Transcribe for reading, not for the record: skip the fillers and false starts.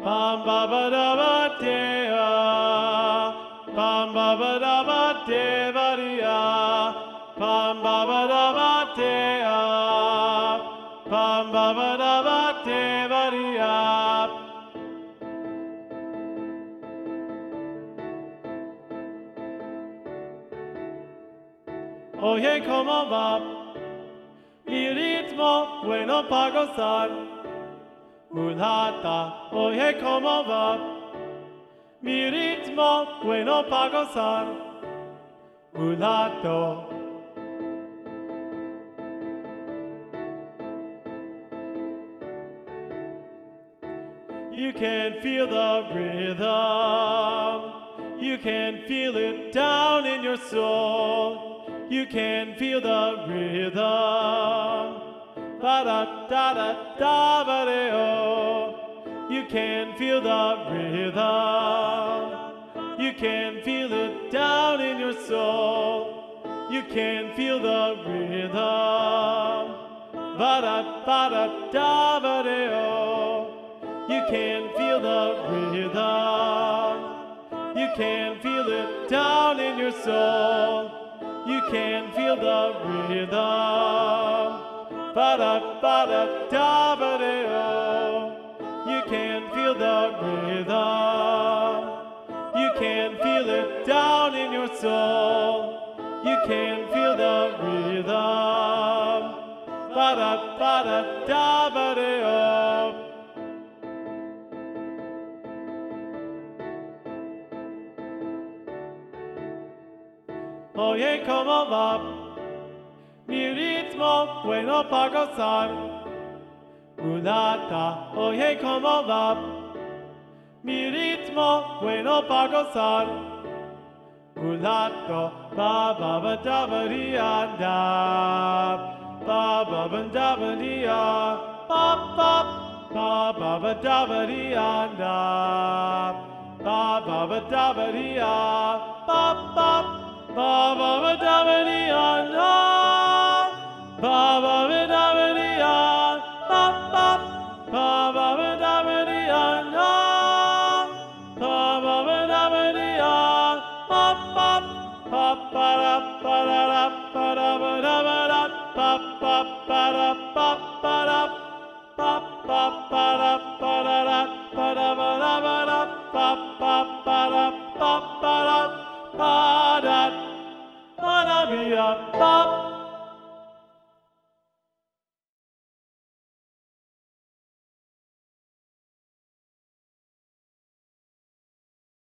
Bam ba ba da ba dea. Bam ba ba da ba de ba dia. Bam ba ba da ba dea. Bam ba ba da ba de ba dia. Oye, ¿cómo va? Mi ritmo, bueno para gozar. Mulata, oye, ¿cómo va? Mi ritmo, bueno para gozar. Mulato. You can feel the rhythm. You can feel it down in your soul. You can feel the rhythm. Ba da da da da ba de oh. You can feel the rhythm. You can feel it down in your soul. You can feel the rhythm. Ba da da ba de oh. You can feel the rhythm. You can feel it down in your soul. You can feel the rhythm. Ba da da ba de oh. You can feel the rhythm. You can feel it down in your soul. You can feel the rhythm. Ba da da ba de oh. Oye, ¿cómo va? Mi ritmo, bueno para gozar. Mulata, oye, ¿cómo va? Mi ritmo, bueno para gozar. Mulato, ba ba ba da ba dia da. Ba ba ba da ba dia. Ba ba ba ba da ba dia da. Ba ba da ba dia. Ba ba. Ba ba ba da ba dia na. Ba ba ba da ba dia. Ba ba. Ba ba ba da ba dia na. Ba ba ba da ba dia. Ba ba. Ba ba da ba da da ba da ba da ba da. Ba ba ba da ba ba da. Ba ba ba da ba da da ba da ba da ba da. Ba ba ba da ba ba da ba da. Ba-da-ba-da-ba-da-ba